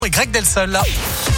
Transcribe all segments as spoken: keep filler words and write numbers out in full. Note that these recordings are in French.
Et Greg Delsol là.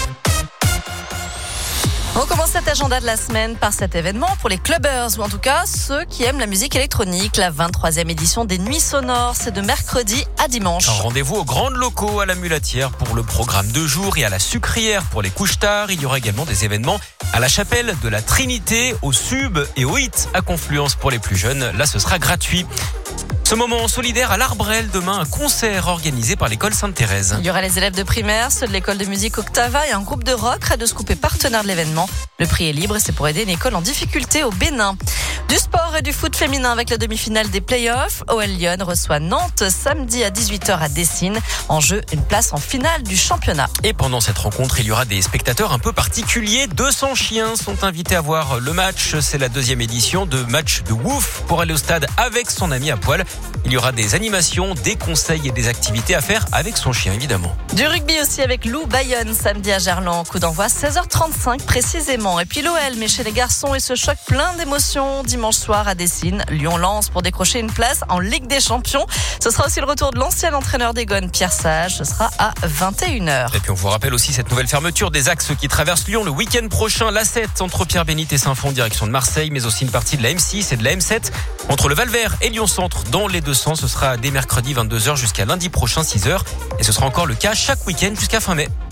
On commence cet agenda de la semaine par cet événement pour les clubbers, ou en tout cas ceux qui aiment la musique électronique. La vingt-troisième édition des Nuits Sonores, c'est de mercredi à dimanche. Un rendez-vous aux grandes locaux à la Mulatière pour le programme de jour et à la Sucrière pour les couches tard. Il y aura également des événements à la chapelle de la Trinité, au Sub et au Hit à Confluence pour les plus jeunes. Là, ce sera gratuit. Ce moment solidaire à l'Arbrel, demain un concert organisé par l'école Sainte-Thérèse. Il y aura les élèves de primaire, ceux de l'école de musique Octava et un groupe de rock. Radio Scoop est partenaire de l'événement. Le prix est libre et c'est pour aider une école en difficulté au Bénin. Du sport et du foot féminin avec la demi-finale des playoffs. O L Lyon reçoit Nantes samedi à dix-huit heures à Dessines. En jeu, une place en finale du championnat. Et pendant cette rencontre, il y aura des spectateurs un peu particuliers. deux cents chiens sont invités à voir le match. C'est la deuxième édition de match de Wouf pour aller au stade avec son ami à poil. Il y aura des animations, des conseils et des activités à faire avec son chien, évidemment. Du rugby aussi avec Lou Bayonne samedi à Gerland. Coup d'envoi seize heures trente-cinq précisément. Et puis l'O L, mais chez les garçons, et ce choc plein d'émotions. Dimanche soir à Dessines, Lyon lance pour décrocher une place en Ligue des Champions. Ce sera aussi le retour de l'ancien entraîneur des Gones, Pierre Sage. Ce sera à vingt et une heures. Et puis on vous rappelle aussi cette nouvelle fermeture des axes qui traversent Lyon le week-end prochain. L'A sept entre Pierre-Bénite et Saint-Fond, direction de Marseille, mais aussi une partie de la M six et de la M sept entre le Val-Vert et Lyon-Centre dans les deux sens. Ce sera dès mercredi vingt-deux heures jusqu'à lundi prochain six heures. Et ce sera encore le cas chaque week-end jusqu'à fin mai.